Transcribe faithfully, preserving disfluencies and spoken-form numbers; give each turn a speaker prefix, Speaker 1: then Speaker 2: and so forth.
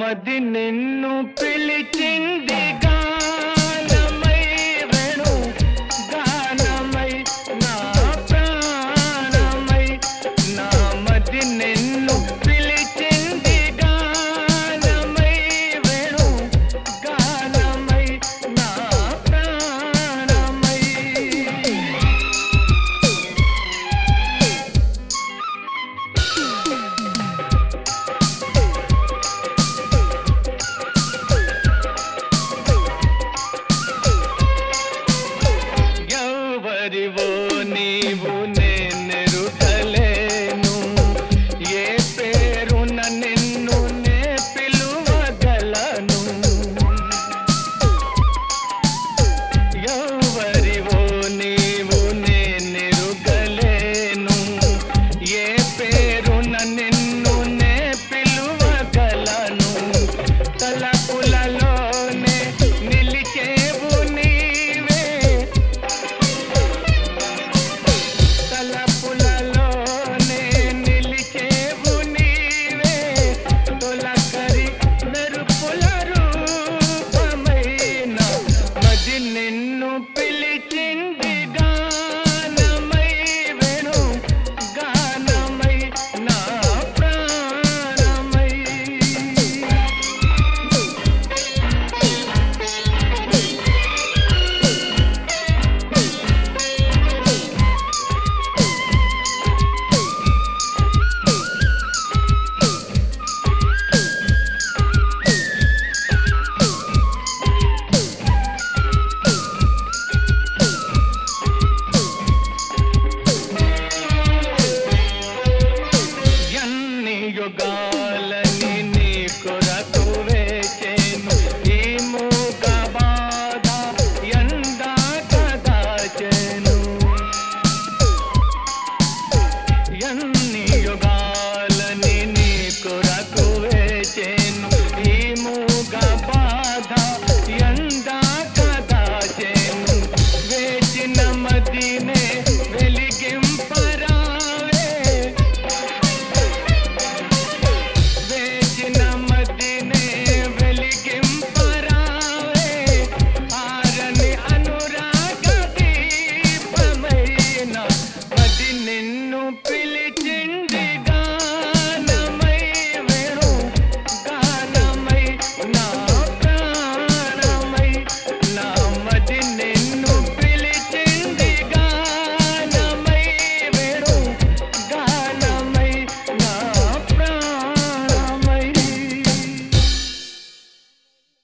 Speaker 1: మది నిన్ను పిలిచింది గానమై వేణు గానమై నా ప్రాణమై నా మది నిన్ను పిలిచింది గానమై వేణు గానమై నా ప్రాణమై ఎవరివో నీవు నేనెరుగలేను ఏ పేరున నిన్ను నే పిలువగలను ఎవరివో నీవు నేనెరుగలేను ఏ పేరున నిన్ను నే పిలువగలను తలపులలోనే నిలిచేవు నీవే తలపులలోనే నిలిచేవు నీవే తొలకరి మెరుపుల రూపమైన మది నిన్ను పిలిచింది గానమై వేణు గానమై నా ప్రాణమై ఎన్ని యుగాలని నీ కొరకు వేచెను ఈ మూగ బాధ ఎందాక దాచెను ఎన్ని యుగాలని నీ కొరకు వేచెను ఈ మూగ బాధ ఎందాక దాచెను వేచిన మదినే వెలిగింపరావే వేచిన మదినే వెలిగింపరావే ఆరని అనురాగ దీపమైన మది నిన్ను